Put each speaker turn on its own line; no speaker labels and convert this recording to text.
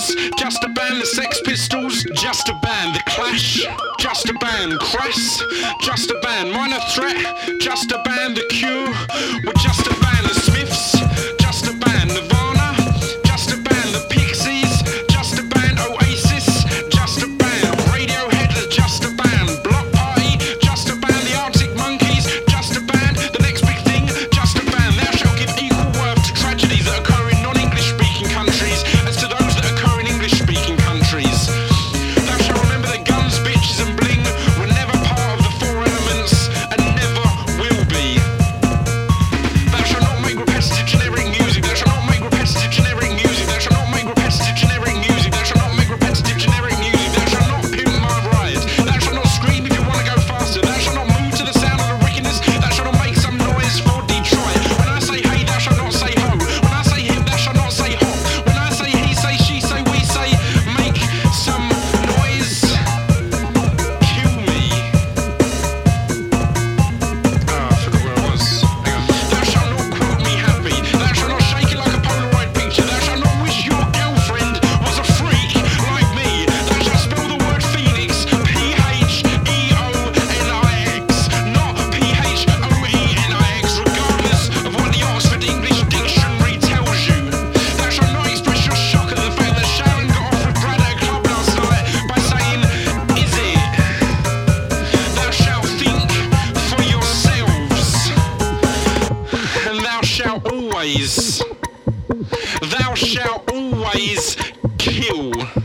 Monkeys, just to ban the Sex Pistols, just to ban the Clash, just to ban Crass, just to ban Minor Threat, just to ban the Cure, or just to ban the Smiths, just to ban Nirvana, just to ban the Pixies, just to ban Oasis, just to ban Radiohead, just to ban Block Party, just to ban the Arctic Monkeys, just to ban the next big thing, just to ban thou shalt give equal worth to tragedies that occur in non-English speaking countries as to those that occur in English speaking countries. Thou shalt remember that guns, bitches and bling were never part of the four elements and never will be. Thou shalt not make repetitive generic music, thou shalt not make repetitive generic music, thou shalt not make repetitive generic music, thou shalt not make repetitive generic music, thou shalt not pimp my ride, thou shalt not scream if you want to go faster, thou shalt not move to the sound of the wickedness, thou shalt not make some noise for Detroit. When I say hey, thou shalt not say ho. When I say him, thou shalt not say hop. When I say he say, she say, we say, make some noise. Kill me. I forgot where I was. Hang on. Thou shalt not quote me happy. Thou shalt not shake it like a Polaroid picture. Thou shalt not wish your girlfriend was a freak like me. Thou shalt spell the word Phoenix P-H-E-O-N-I-X, not P-H-O-E-N-I-X, regardless of what the Oxford English Dictionary tells you. Thou shalt not express your shock at the fact that Sharon got off with Brad at a club last night by saying, is it? Thou shalt think for yourselves, and thou shalt always kill.